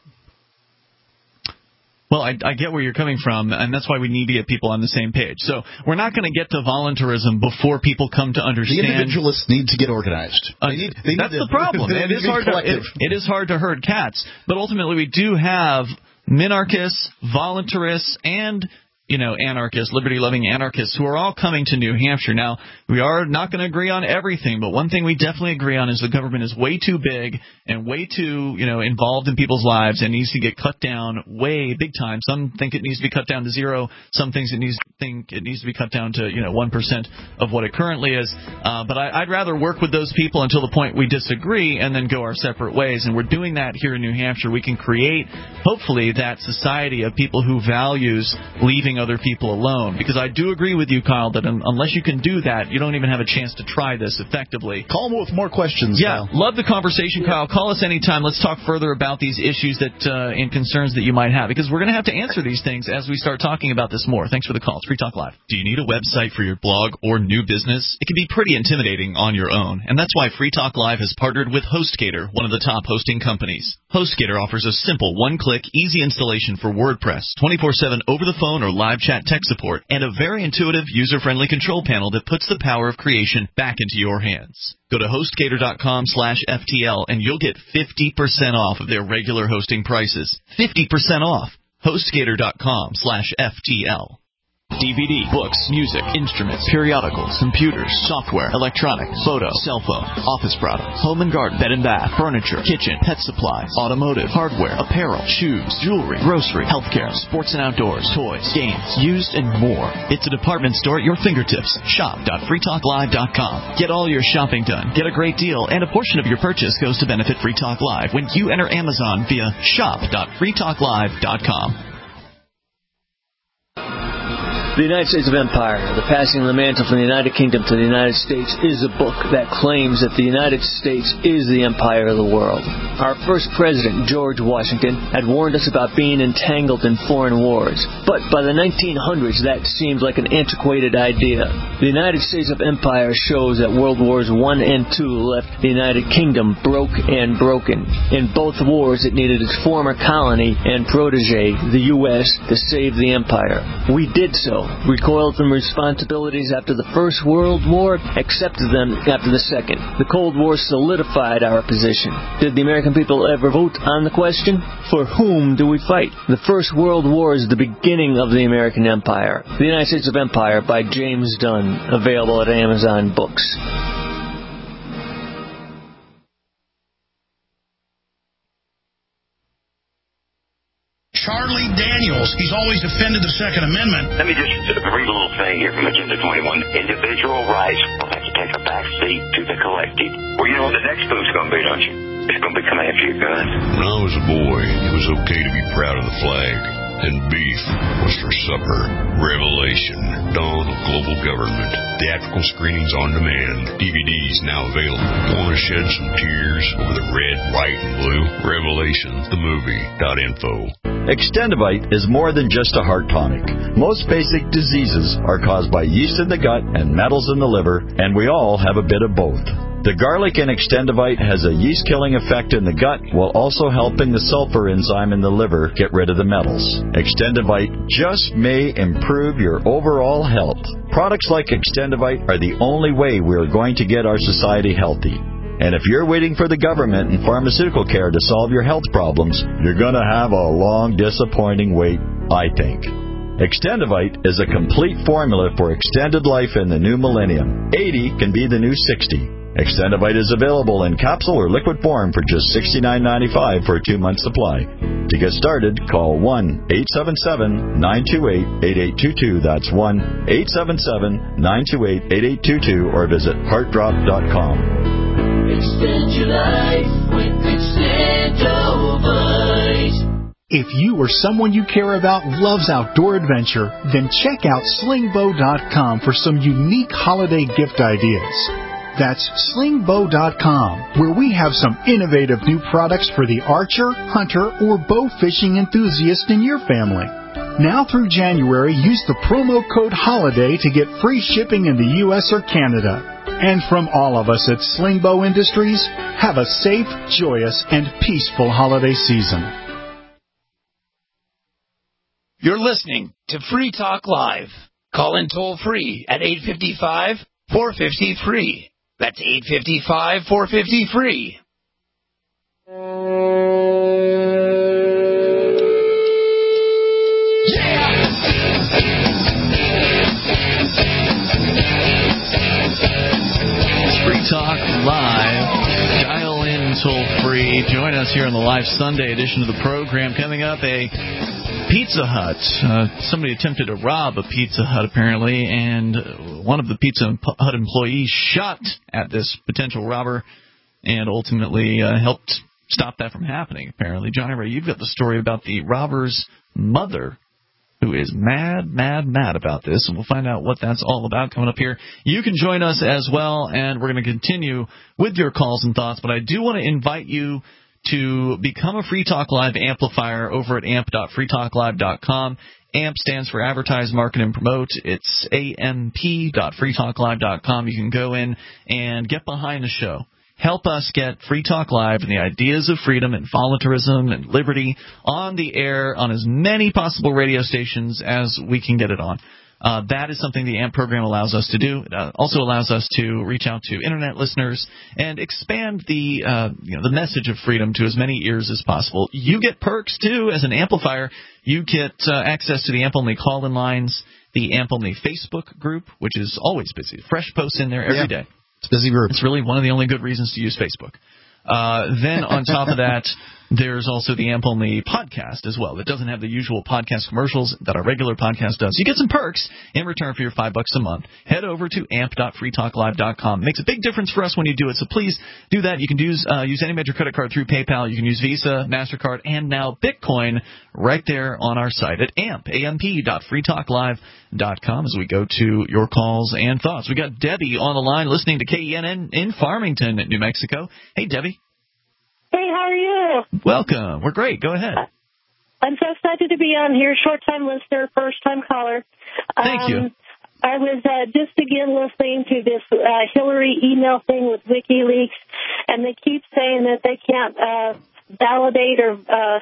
Well, I, I get where you're coming from, and that's why we need to get people on the same page. So we're not going to get to voluntarism before people come to understand. The individualists need to get organized. Uh, They need, they that's need the to, problem. they It need is to be hard to collective. it, it is hard to herd cats, but ultimately we do have minarchists, voluntarists, and you know, anarchists, liberty-loving anarchists who are all coming to New Hampshire. Now, we are not going to agree on everything, but one thing we definitely agree on is the government is way too big and way too, you know, involved in people's lives and needs to get cut down way big time. Some think it needs to be cut down to zero. Some things it needs think it needs to be cut down to, you know, one percent of what it currently is. Uh, but I, I'd rather work with those people until the point we disagree and then go our separate ways. And we're doing that here in New Hampshire. We can create, hopefully, that society of people who values leaving other people alone. Because I do agree with you, Kyle, that un- unless you can do that, you don't even have a chance to try this effectively. Call them with more questions, Yeah, Kyle. love the conversation, Kyle. Call us anytime. Let's talk further about these issues that uh, and concerns that you might have, because we're going to have to answer these things as we start talking about this more. Thanks for the call. It's Free Talk Live. Do you need a website for your blog or new business? It can be pretty intimidating on your own, and that's why Free Talk Live has partnered with HostGator, one of the top hosting companies. HostGator offers a simple one-click, easy installation for WordPress, twenty-four seven over the phone or live chat tech support, and a very intuitive, user-friendly control panel that puts the power of creation back into your hands. Go to HostGator.com slash FTL and you'll get fifty percent off of their regular hosting prices. fifty percent off. HostGator.com slash FTL. D V D, books, music, instruments, periodicals, computers, software, electronics, photo, cell phone, office products, home and garden, bed and bath, furniture, kitchen, pet supplies, automotive, hardware, apparel, shoes, jewelry, grocery, healthcare, sports and outdoors, toys, games, used, and more. It's a department store at your fingertips. shop dot free talk live dot com. Get all your shopping done, get a great deal, and a portion of your purchase goes to benefit Free Talk Live when you enter Amazon via shop dot free talk live dot com. The United States of Empire, The Passing of the Mantle from the United Kingdom to the United States, is a book that claims that the United States is the empire of the world. Our first president, George Washington, had warned us about being entangled in foreign wars. But by the nineteen hundreds, that seemed like an antiquated idea. The United States of Empire shows that World Wars One and Two left the United Kingdom broke and broken. In both wars, it needed its former colony and protege, the U S, to save the empire. We did so. Recoiled from responsibilities after the First World War, accepted them after the Second. The Cold War solidified our position. Did the American people ever vote on the question? For whom do we fight? The First World War is the beginning of the American Empire. The United States of Empire by James Dunn, available at Amazon Books. Charlie Daniels, he's always defended the Second Amendment. Let me just read a little thing here from Agenda twenty-one. Individual rights will have to take a back seat to the collective. Well, you know what the next move's going to be, don't you? It's going to be coming after your gun. When I was a boy, it was okay to be proud of the flag. And beef was for supper. Revelation dawn of global government. Theatrical screenings on demand. D V Ds now available. Want to shed some tears over the red, white, and blue? Revelation, the movie dot info. Extendivite is more than just a heart tonic. Most basic diseases are caused by yeast in the gut and metals in the liver, and we all have a bit of both. The garlic in Extendivite has a yeast-killing effect in the gut while also helping the sulfur enzyme in the liver get rid of the metals. Extendivite just may improve your overall health. Products like Extendivite are the only way we are going to get our society healthy. And if you're waiting for the government and pharmaceutical care to solve your health problems, you're going to have a long, disappointing wait, I think. Extendivite is a complete formula for extended life in the new millennium. eighty can be the new sixty. Extendivite is available in capsule or liquid form for just sixty-nine ninety-five for a two-month supply. To get started, call one eight seven seven, nine two eight, eight eight two two. That's one eight seven seven, nine two eight, eight eight two two or visit heart drop dot com. Extend your life with Extendivite. If you or someone you care about loves outdoor adventure, then check out sling bow dot com for some unique holiday gift ideas. That's sling bow dot com, where we have some innovative new products for the archer, hunter, or bow fishing enthusiast in your family. Now through January, use the promo code HOLIDAY to get free shipping in the U S or Canada. And from all of us at Sling Bow Industries, have a safe, joyous, and peaceful holiday season. You're listening to Free Talk Live. Call in toll free at eight five five, four five zero, free. That's eight five five, four five zero, free. Free Talk Live. Dial in toll free. Join us here on the live Sunday edition of the program. Coming up, a Pizza Hut. Uh, somebody attempted to rob a Pizza Hut, apparently, and one of the Pizza Hut employees shot at this potential robber and ultimately uh, helped stop that from happening, apparently. Johnny Ray, you've got the story about the robber's mother, who is mad, mad, mad about this, and we'll find out what that's all about coming up here. You can join us as well, and we're going to continue with your calls and thoughts, but I do want to invite you to become a Free Talk Live amplifier over at amp dot free talk live dot com. AMP stands for Advertise, Market, and Promote. It's A M P dot free talk live dot com. You can go in and get behind the show. Help us get Free Talk Live and the ideas of freedom and voluntarism and liberty on the air on as many possible radio stations as we can get it on. Uh, that is something the A M P program allows us to do. It uh, also allows us to reach out to Internet listeners and expand the uh, you know the message of freedom to as many ears as possible. You get perks, too, as an amplifier. You get uh, access to the A M P-only call-in lines, the A M P-only Facebook group, which is always busy. Fresh posts in there every yeah. day. It's a busy group. It's really one of the only good reasons to use Facebook. Uh, then on top of that, there's also the A M P-only podcast as well. That doesn't have the usual podcast commercials that our regular podcast does. You get some perks in return for your five bucks a month. Head over to amp dot free talk live dot com. It makes a big difference for us when you do it, so please do that. You can use, uh, use any major credit card through PayPal. You can use Visa, MasterCard, and now Bitcoin right there on our site at amp, A M P dot free talk live dot com as we go to your calls and thoughts. We got Debbie on the line listening to K E N N in Farmington, New Mexico. Hey, Debbie. Hey, how are you? Welcome. We're great. Go ahead. I'm so excited to be on here. Short-time listener, first-time caller. Thank um, you. I was uh, just again listening to this uh, Hillary email thing with WikiLeaks, and they keep saying that they can't uh, validate or uh,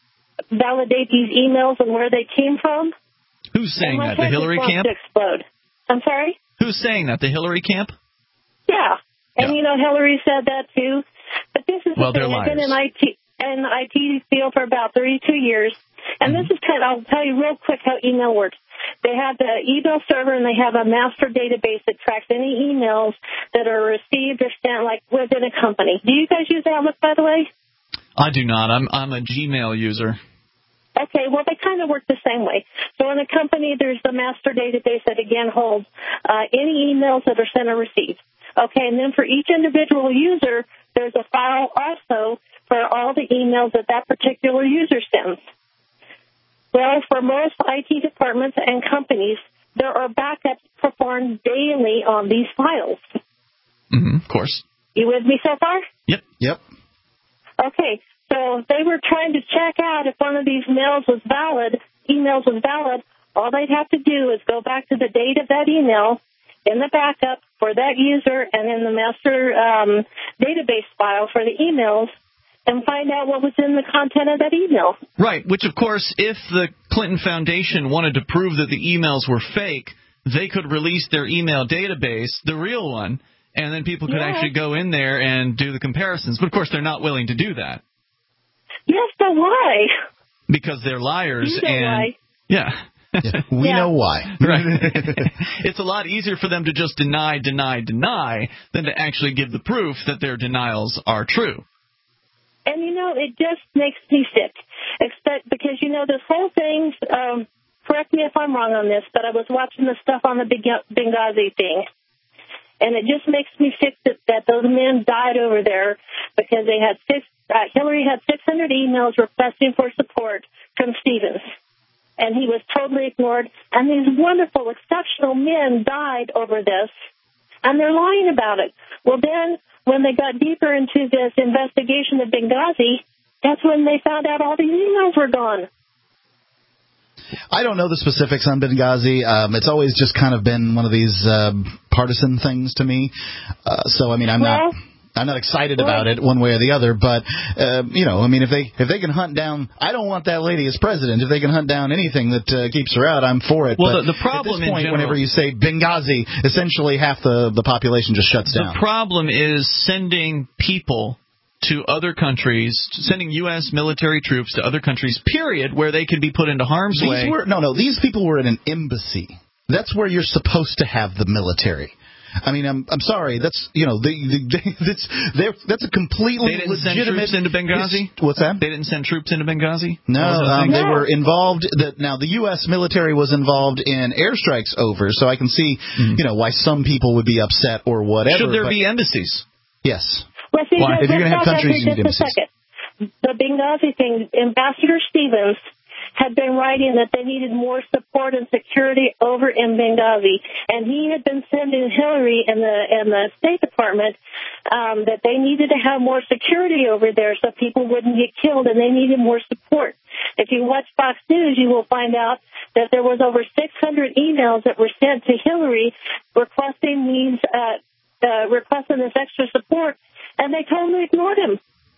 validate these emails and where they came from. Who's saying that? The Hillary camp? To explode. I'm sorry? Who's saying that? The Hillary camp? Yeah. And, yeah. you know, Hillary said that, too. But this is well, the thing. I've been in I T in the I T field for about thirty-two years, and mm-hmm. this is kind of, I'll tell you real quick how email works. They have the email server, and they have a master database that tracks any emails that are received or sent, like within a company. Do you guys use Outlook, by the way? I do not. I'm I'm a Gmail user. Okay, well, they kind of work the same way. So in a company, there's the master database that, again, holds uh, any emails that are sent or received. Okay, and then for each individual user, there's a file also for all the emails that that particular user sends. Well, for most I T departments and companies, there are backups performed daily on these files. Mm-hmm, of course. You with me so far? Yep. Yep. Okay, so they were trying to check out if one of these mails was valid, emails was valid. All they'd have to do is go back to the date of that email in the backup for that user and in the master um, database file for the emails and find out what was in the content of that email. Right, which, of course, if the Clinton Foundation wanted to prove that the emails were fake, they could release their email database, the real one, and then people could Yeah. actually go in there and do the comparisons. But, of course, they're not willing to do that. Yes, but why? Because they're liars. You know and why. Yeah. Yeah, we Yeah. know why. Right. It's a lot easier for them to just deny, deny, deny than to actually give the proof that their denials are true. And, you know, it just makes me sick. Except because, you know, this whole thing, um, correct me if I'm wrong on this, but I was watching the stuff on the Benghazi thing. And it just makes me sick that, that those men died over there because they had six, uh, Hillary had six hundred emails requesting for support from Stevens. And he was totally ignored. And these wonderful, exceptional men died over this. And they're lying about it. Well, then, when they got deeper into this investigation of Benghazi, that's when they found out all these emails were gone. I don't know the specifics on Benghazi. Um, it's always just kind of been one of these uh, partisan things to me. Uh, so, I mean, I'm well, not... I'm not excited about it one way or the other, but uh, you know, I mean, if they if they can hunt down, I don't want that lady as president. If they can hunt down anything that uh, keeps her out, I'm for it. Well, but the, the problem at this point, in general, whenever you say Benghazi, essentially half the the population just shuts down. The problem is sending people to other countries, sending U S military troops to other countries. Period, where they could be put into harm's these way. Were, no, no, these people were in an embassy. That's where you're supposed to have the military. I mean, I'm I'm sorry. That's you know, the, the, that's that's a completely they didn't legitimate. Send troops into Benghazi. What's that? They didn't send troops into Benghazi. No, um, no. they were involved. That now the U S military was involved in airstrikes over, so I can see mm-hmm. you know why some people would be upset or whatever. Should there but, be embassies? Yes. Well, see, why? If you're going to have countries, you need just a second. The Benghazi thing, Ambassador Stevens had been writing that they needed more support and security over in Benghazi, and he had been sending Hillary and the and the State Department um, that they needed to have more security over there so people wouldn't get killed, and they needed more support. If you watch Fox News, you will find out that there was over six hundred emails that were sent to Hillary requesting these uh, uh, requesting this extra support, and they totally ignored him.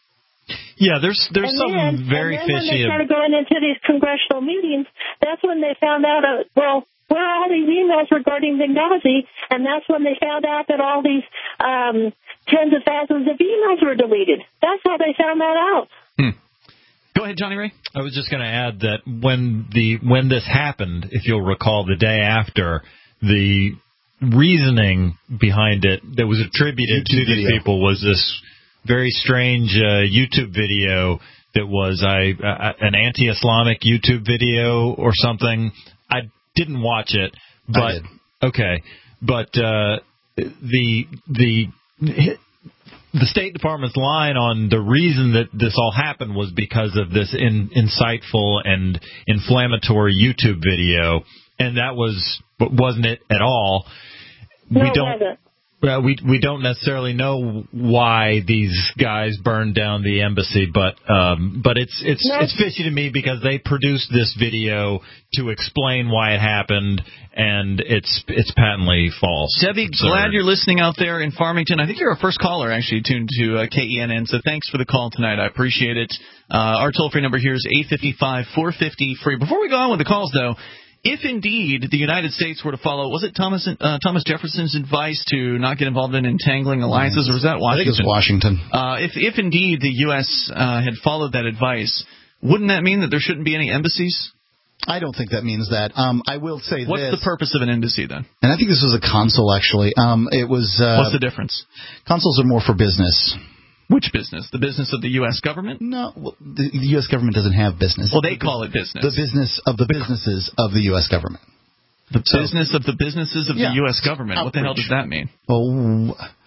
Yeah, there's there's and something then, very and then fishy. when they started going into these congressional meetings, that's when they found out, uh, well, where are all these emails regarding Benghazi? And that's when they found out that all these um, tens of thousands of emails were deleted. That's how they found that out. Hmm. Go ahead, Johnny Ray. I was just going to add that when the when this happened, if you'll recall, the day after, the reasoning behind it that was attributed YouTube to these video. people was this very strange uh, YouTube video that was I uh, an anti-Islamic YouTube video or something. I didn't watch it, but I did. okay, but uh, the the the State Department's line on the reason that this all happened was because of this in, insightful and inflammatory YouTube video, and that was wasn't it at all. No, we it don't. wasn't. Well, we we don't necessarily know why these guys burned down the embassy, but um, but it's it's no. it's fishy to me because they produced this video to explain why it happened, and it's it's patently false. Debbie, Absurd. glad you're listening out there in Farmington. I think you're our first caller actually tuned to uh, K E N N. So thanks for the call tonight. I appreciate it. Uh, our toll free number here is eight five five, four five zero, free. Before we go on with the calls, though. If indeed the United States were to follow, was it Thomas uh, Thomas Jefferson's advice to not get involved in entangling alliances, or was that Washington? I think it's Washington. Uh, if, if indeed the U S uh, had followed that advice, wouldn't that mean that there shouldn't be any embassies? I don't think that means that. Um, I will say What's this. What's the purpose of an embassy, then? And I think this was a consul, actually. Um, it was. Uh, What's the difference? Consuls are more for business. Which business? The business of the U S government? No, well, the, the U S government doesn't have business. Well, they the, call it business. The business of the businesses of the U S government. The so, business of the businesses of yeah, the U S government. What the hell does that mean? Oh,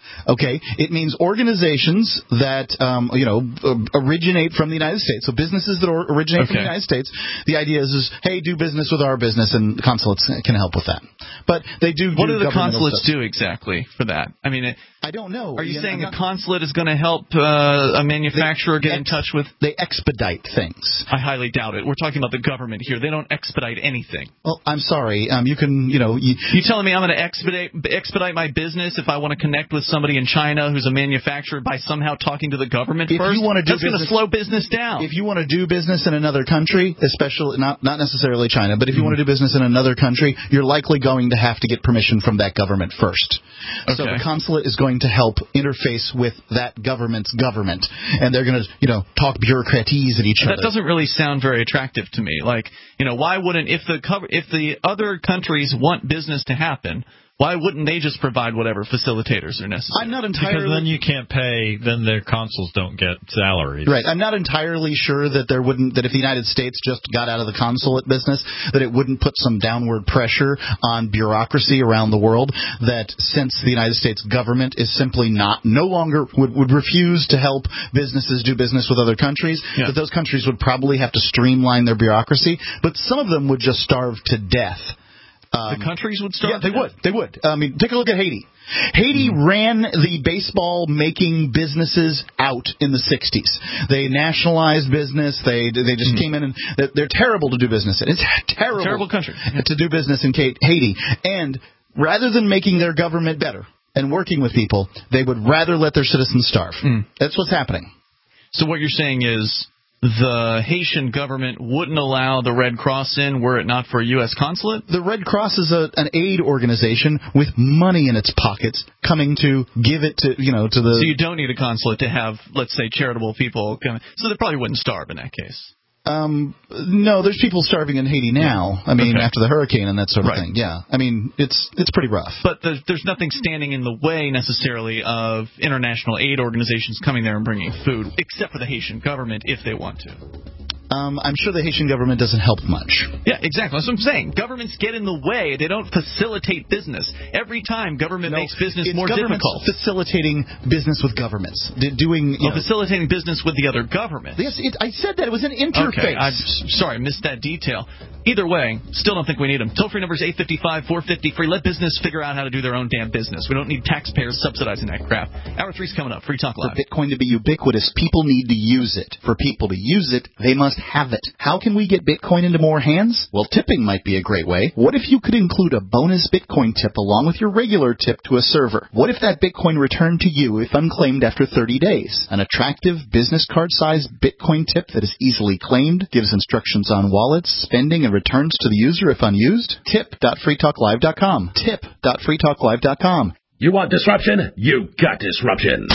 Okay, it means organizations that um, you know originate from the United States. So businesses that or- originate Okay. from the United States. The idea is, is, hey, do business with our business, and consulates can help with that. But they do. What do do the governmental consulates stuff. do exactly for that? I mean, it, I don't know. Are you You know, saying I'm a not- consulate is going to help uh, a manufacturer They get in ex- touch with? They expedite things. I highly doubt it. We're talking about the government here. They don't expedite anything. Well, I'm sorry. Um, you can, you know, you, You telling me I'm going to expedite expedite my business if I want to connect with somebody in China who's a manufacturer by somehow talking to the government If first? you wanna do That's going to business- slow business down. If you want to do business in another country, especially not not necessarily China, but if you want to do business in another country, you're likely going to have to get permission from that government first. So Okay. the consulate is going to help interface with that government's government, and they're going to, you know, talk bureaucratese at each That other. doesn't really sound very attractive to me. Like, you know, why wouldn't if the cover, if the other countries want business to happen, why wouldn't they just provide whatever facilitators are necessary? I'm not Because entirely then you can't pay, then their consuls don't get salaries. Right. I'm not entirely sure that there wouldn't that if the United States just got out of the consulate business, that it wouldn't put some downward pressure on bureaucracy around the world. That since the United States government is simply not no longer would, would refuse to help businesses do business with other countries, Yeah. that those countries would probably have to streamline their bureaucracy, but some of them would just starve to death. Um, the countries would start. Yeah, they would. They would. I mean, take a look at Haiti. Haiti mm. ran the baseball-making businesses out in the sixties. They nationalized business. They they just mm. came in and they're, they're terrible to do business in. It's terrible, terrible country to do business in Haiti. And rather than making their government better and working with people, they would rather let their citizens starve. Mm. That's what's happening. So what you're saying is the Haitian government wouldn't allow the Red Cross in were it not for a U S consulate? The Red Cross is a, an aid organization with money in its pockets coming to give it to, you know, to the... So you don't need a consulate to have, let's say, charitable people come. So they probably wouldn't starve in that case. Um, no, there's people starving in Haiti now. I mean, okay. after the hurricane and that sort of right. thing. Yeah. I mean, it's it's pretty rough. But there's, there's nothing standing in the way necessarily of international aid organizations coming there and bringing food, except for the Haitian government if they want to. Um, I'm sure the Haitian government doesn't help much. Yeah, exactly. That's what I'm saying. Governments get in the way. They don't facilitate business. Every time government no, makes business it's more governments difficult. Facilitating business with governments. D- doing, you well, know, facilitating business with the other governments. Yes, it, I said that. It was an interface. Okay, I'm sorry, I missed that detail. Either way, still don't think we need them. Toll-free number is eight five five, four five zero, free. Let business figure out how to do their own damn business. We don't need taxpayers subsidizing that crap. Hour three's coming up. Free Talk Live. For Bitcoin to be ubiquitous, people need to use it. For people to use it, they must have it. How can we get Bitcoin into more hands? Well, tipping might be a great way. What if you could include a bonus Bitcoin tip along with your regular tip to a server? What if that Bitcoin returned to you if unclaimed after thirty days? An attractive business card-sized Bitcoin tip that is easily claimed, gives instructions on wallets, spending, and returns to the user if unused? tip dot free talk live dot com. tip dot free talk live dot com. You want disruption? You got disruption.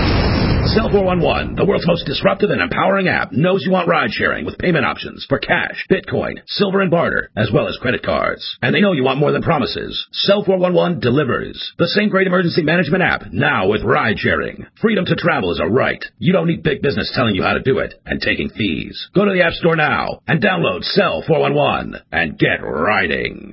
Cell four one one, the world's most disruptive and empowering app, knows you want ride sharing with payment options for cash, Bitcoin, silver and barter, as well as credit cards. And they know you want more than promises. Cell four one one delivers. The same great emergency management app, now with ride sharing. Freedom to travel is a right. You don't need big business telling you how to do it and taking fees. Go to the App Store now and download Cell four one one and get riding.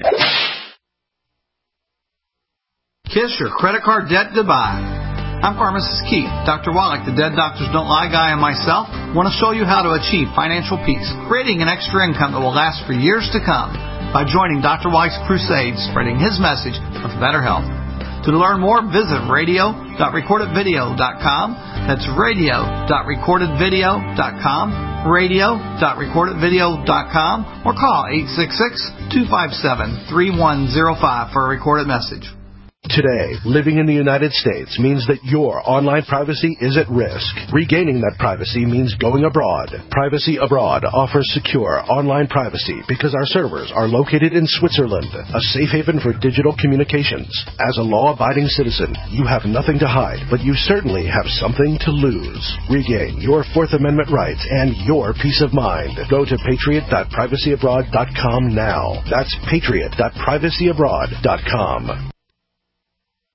Kiss your credit card debt goodbye. I'm Pharmacist Keith. Doctor Wallach, the Dead Doctors Don't Lie guy, and myself want to show you how to achieve financial peace, creating an extra income that will last for years to come by joining Doctor Wallach's crusade, spreading his message of better health. To learn more, visit radio dot recorded video dot com. That's radio dot recorded video dot com, radio dot recorded video dot com, or call eight six six, two five seven, three one zero five for a recorded message. Today, living in the United States means that your online privacy is at risk. Regaining that privacy means going abroad. Privacy Abroad offers secure online privacy because our servers are located in Switzerland, a safe haven for digital communications. As a law-abiding citizen, you have nothing to hide, but you certainly have something to lose. Regain your Fourth Amendment rights and your peace of mind. Go to patriot dot privacy abroad dot com now. That's patriot dot privacy abroad dot com.